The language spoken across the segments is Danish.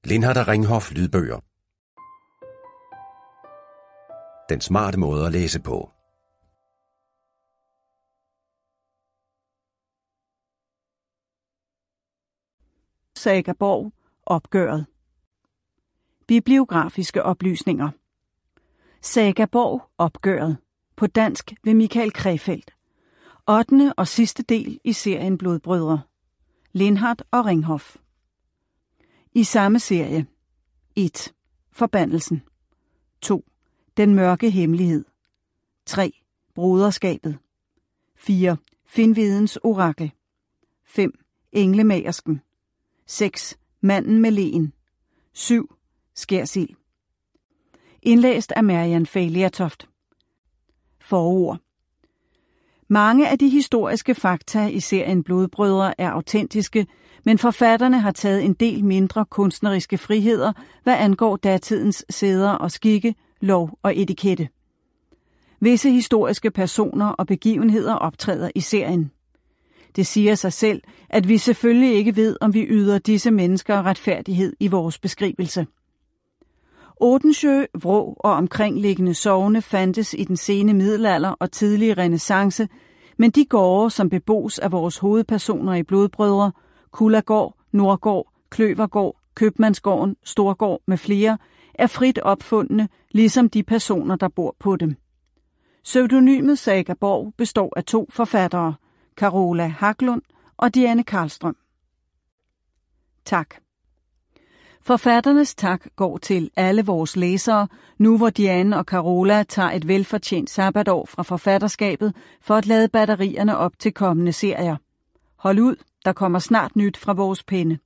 Lindhardt og Ringhof lydbøger. Den smarte måde at læse på. Saga Borg, opgøret. Bibliografiske oplysninger. Saga Borg, opgøret. På dansk ved Michael Krefeld. 8. og sidste del i serien Blodbrødre. Lindhardt og Ringhof. I samme serie. 1. Forbandelsen. 2. Den mørke hemmelighed. 3. Broderskabet. 4. Finnvedens orakel. 5. Englemagersken. 6. Manden med leen. 7. Skærsild. Indlæst af Marian Faliatoft. Forord. Mange af de historiske fakta i serien Blodbrødre er autentiske, men forfatterne har taget en del mindre kunstneriske friheder, hvad angår datidens sæder og skikke, lov og etikette. Visse historiske personer og begivenheder optræder i serien. Det siger sig selv, at vi selvfølgelig ikke ved, om vi yder disse mennesker retfærdighed i vores beskrivelse. Odensjö, Vrå og omkringliggende sogne fandtes i den sene middelalder og tidlige renæssance, men de gårde, som bebos af vores hovedpersoner i Blodbrødre, Kullagård, Nordgård, Kløvergård, Købmandsgården, Storgård med flere, er frit opfundne, ligesom de personer, der bor på dem. Pseudonymet Saga Borg består af 2 forfattere, Carola Haglund og Diane Karlstrøm. Tak. Forfatternes tak går til alle vores læsere, nu hvor Diane og Carola tager et velfortjent sabbatår fra forfatterskabet for at lade batterierne op til kommende serier. Hold ud, der kommer snart nyt fra vores penne.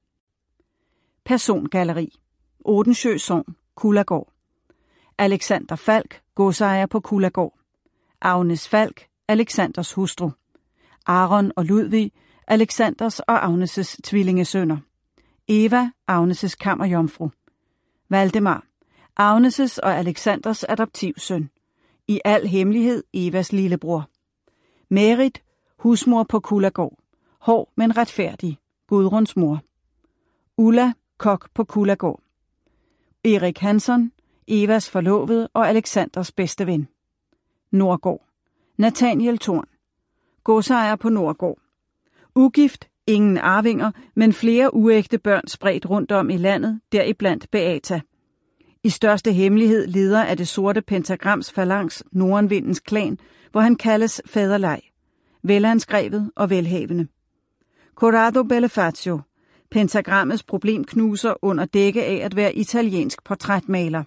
Persongalleri. Odensjö Sogn, Kullagård. Alexander Falk, godsejer på Kullagård. Agnes Falk, Alexanders hustru. Aron og Ludvig, Alexanders og Agnes' tvillingesønner. Eva, Agnes' kammerjomfru. Valdemar, Agnes' og Alexanders adoptivsøn. I al hemmelighed Evas lillebror. Merit, husmor på Kullagård. Hård, men retfærdig. Gudruns mor. Ulla, kok på Kullagård. Erik Hansson, Evas forlovede og Alexanders bedste ven. Nordgård. Nathaniel Thorn. Godsejer på Nordgård. Ugift, ingen arvinger, men flere uægte børn spredt rundt om i landet, deriblandt Beata. I største hemmelighed leder af det sorte pentagrams falangs Nordenvindens klan, hvor han kaldes Faderlej. Velanskrevet og velhavende. Corrado Bellefazio, pentagrammets problemknuser under dække af at være italiensk portrætmaler.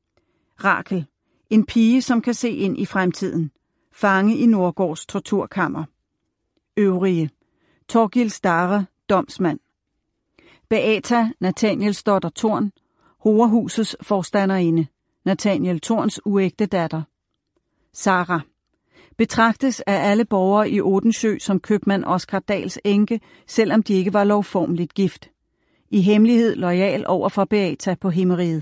Rakel, en pige, som kan se ind i fremtiden. Fange i Nordgårds torturkammer. Øvrige. Torgild Stare, domsmand. Beata, Nathaniels datter Thorn, Horehusets forstanderinde, Nathaniel Thorns uægte datter. Sara. Betragtes af alle borgere i Odensjö som købmand Oscar Dahls enke, selvom de ikke var lovformeligt gift. I hemmelighed loyal over for Beata på himmeriget.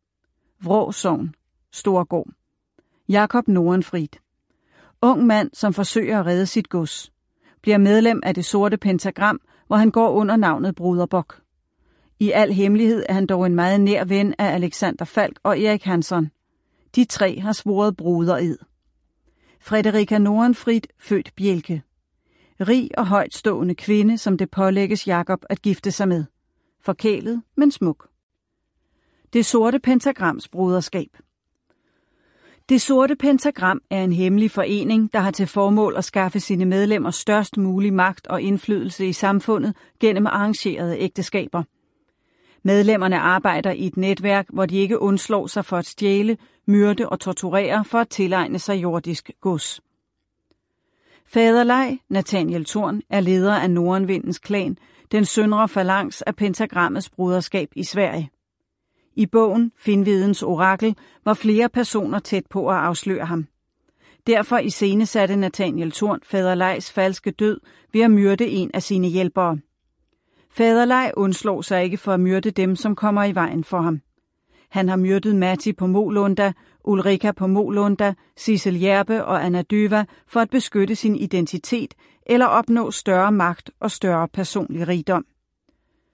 Vrå Sogn, Storgård. Jakob Nordenfried. Ung mand, som forsøger at redde sit gods. Bliver medlem af det sorte pentagram, hvor han går under navnet Broderbok. I al hemmelighed er han dog en meget nær ven af Alexander Falk og Erik Hansson. De 3 har svoret brodered. Frederika Nordenfried, født Bjelke. Rig og højtstående kvinde, som det pålægges Jakob at gifte sig med. Forkælet, men smuk. Det sorte pentagrams broderskab. Det sorte pentagram er en hemmelig forening, der har til formål at skaffe sine medlemmer størst mulig magt og indflydelse i samfundet gennem arrangerede ægteskaber. Medlemmerne arbejder i et netværk, hvor de ikke undslår sig for at stjæle, myrde og torturere for at tilegne sig jordisk gods. Faderlej, Nathaniel Thorn, er leder af Nordenvindens klan, den søndre falangs af pentagrammets broderskab i Sverige. I bogen Finnvedens orakel var flere personer tæt på at afsløre ham. Derfor iscenesatte Nathaniel Thorn Faderlejs falske død ved at myrde en af sine hjælpere. Faderlej undslår sig ikke for at myrde dem, som kommer i vejen for ham. Han har myrdet Matti på Molunda, Ulrika på Molunda, Sissel Jerpe og Anna Dyva for at beskytte sin identitet eller opnå større magt og større personlig rigdom.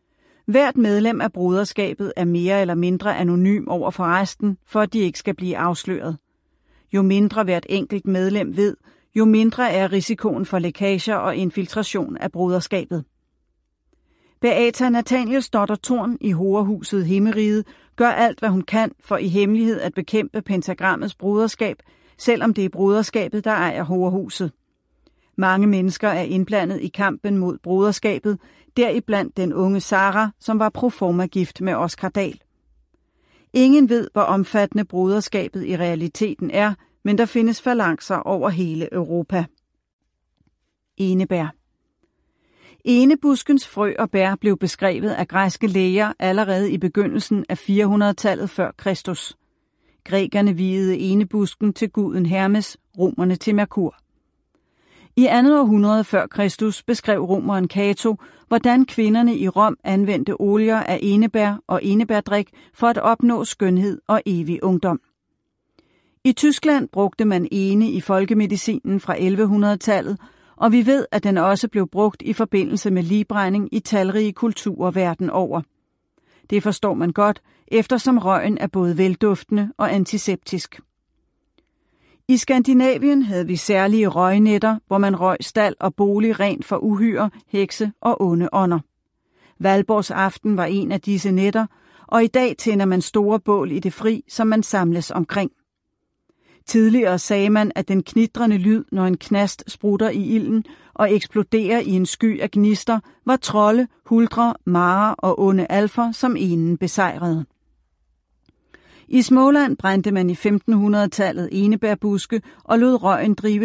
Hvert medlem af broderskabet er mere eller mindre anonym over for resten, for at de ikke skal blive afsløret. Jo mindre hvert enkelt medlem ved, jo mindre er risikoen for lækager og infiltration af broderskabet. Beata Nathanielsdotter Thorn i Horhuset Himmeriget gør alt, hvad hun kan for i hemmelighed at bekæmpe pentagrammets broderskab, selvom det er broderskabet, der ejer Horhuset. Mange mennesker er indblandet i kampen mod broderskabet, deriblandt den unge Sara, som var proforma gift med Oscar Dahl. Ingen ved, hvor omfattende broderskabet i realiteten er, men der findes falancer over hele Europa. Enebær. Enebuskens frø og bær blev beskrevet af græske læger allerede i begyndelsen af 400-tallet før Kristus. Grækerne viede enebusken til guden Hermes, romerne til Merkur. I 2. århundrede før Kristus beskrev romeren Cato, hvordan kvinderne i Rom anvendte olier af enebær og enebærdrik for at opnå skønhed og evig ungdom. I Tyskland brugte man ene i folkemedicinen fra 1100-tallet, og vi ved, at den også blev brugt i forbindelse med ligbrænding i talrige kulturer verden over. Det forstår man godt, eftersom røgen er både velduftende og antiseptisk. I Skandinavien havde vi særlige røgnætter, hvor man røg stald og bolig rent for uhyre, hekse og onde ånder. Valborgsaften var en af disse nætter, og i dag tænder man store bål i det fri, som man samles omkring. Tidligere sagde man, at den knitrende lyd, når en knast sprutter i ilden og eksploderer i en sky af gnister, var trolde, huldre, marer og onde alfer, som enen besejrede. I Småland brændte man i 1500-tallet enebærbuske og lod røgen drive